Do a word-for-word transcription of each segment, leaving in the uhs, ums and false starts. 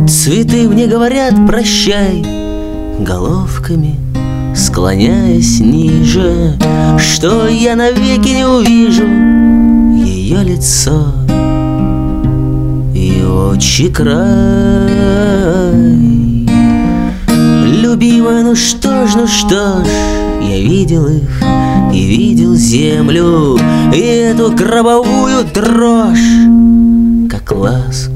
Цветы мне говорят прощай, головками склоняясь ниже, что я навеки не увижу ее лицо и очи край. Любимая, ну что ж, ну что ж, я видел их и видел землю, и эту гробовую дрожь, как ласку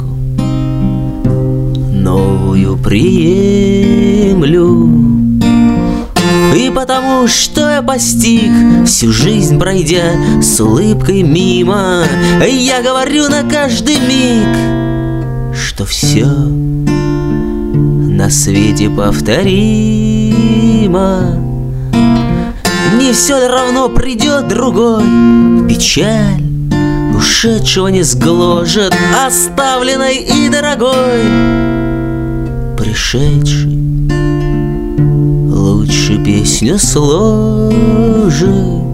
новую приемлю. И потому, что я постиг, всю жизнь пройдя с улыбкой мимо, я говорю на каждый миг, что все на свете повторимо. Не все ли равно придет другой? Печаль ушедшего не сгложет, оставленной и дорогой пришедший лучше песню сложит.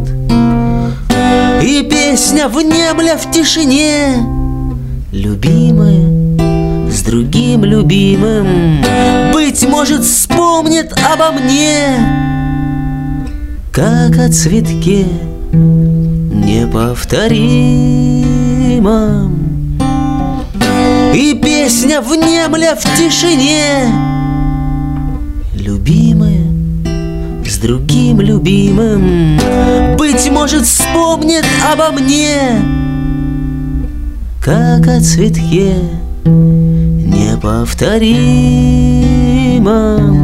И песня внемля в тишине, любимая с другим любимым, быть может, вспомнит обо мне, как о цветке неповторимом. И песня внемля в тишине, любимая с другим любимым, быть может, вспомнит обо мне, как о цветке неповторимом.